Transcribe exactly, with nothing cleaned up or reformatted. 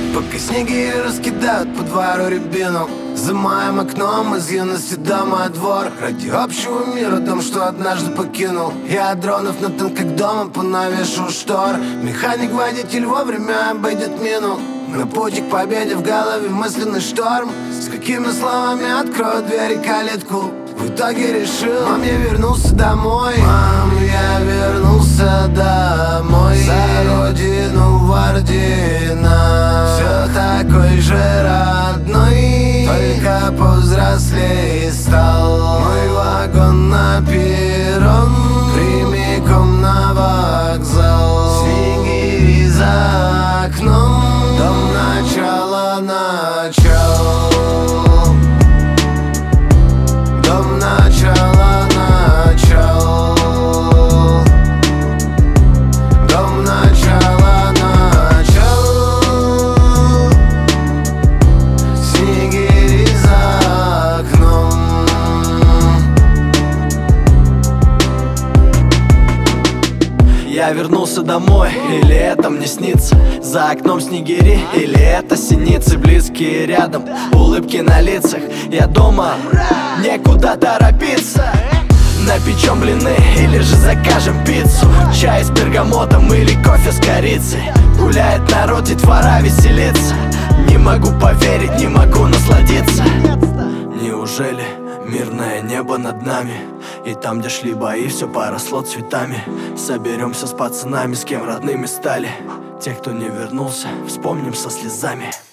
Пока снеги раскидают по двору рябину, за моим окном из юности дома двор. Ради общего мира, дом, что однажды покинул. Я от дронов на танк, как дома, понавешу штор. Механик-водитель вовремя обойдет мину. На пути к победе в голове мысленный шторм. С какими словами открою дверь и калитку? В итоге решил, мам, я вернулся домой. Мам, я вернулся домой. За родину в Ордена. Все такой же родной, только повзрослее стал. Мой вагон на перрон, прямиком на вокзал. Снегири за окном, дом начала начал. Дом начала начал. Дом начала начал. Снегири за окном. Я вернулся домой, или это мне снится? За окном снегири, или это синицы? Близкие рядом, улыбки на лицах. Я дома, некуда торопиться. Напечем блины или же закажем пиццу. Чай с бергамотом или кофе с корицей. Гуляет народ, детвора веселится. Не могу поверить, не могу насладиться. Неужели мирное небо над нами? И там, где шли бои, все поросло цветами. Соберемся с пацанами, с кем родными стали. Те, кто не вернулся, вспомним со слезами.